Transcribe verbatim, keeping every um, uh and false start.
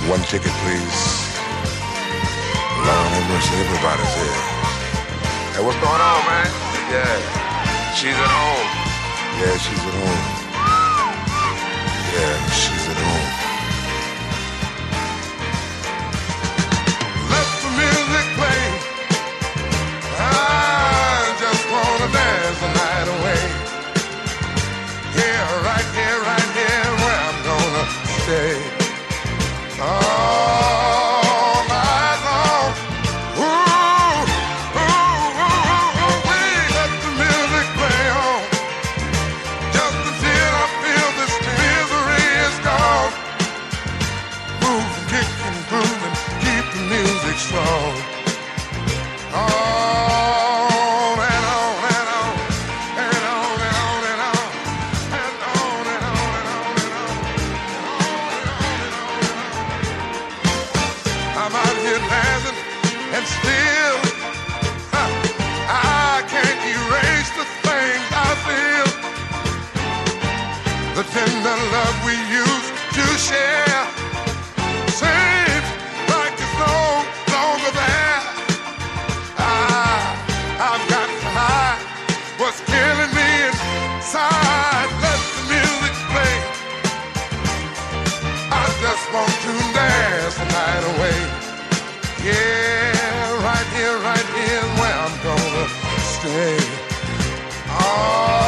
One ticket, please. Lord have mercy, everybody's here. Hey, what's going on, man? Yeah, she's at home. Yeah, she's at home. Yeah, she's at home. Let the music play. I just wanna dance the night away. Here, right here, right here, where I'm gonna stay. All night long. Ooh, ooh, ooh, ooh, ooh, we let the music play on. Just until I feel this misery is gone. Move, kick and groove and keep the music strong. On and on and on and on and on and on and on and on and on and on and on. I'm out here dancing and still huh, I can't erase the things I feel. The tender love we used to share seems like it's no longer there. I, I've got to hide what's killing me inside. Let the music play. I just want to dance the night away. Yeah, right here, right here is where I'm gonna stay. Oh,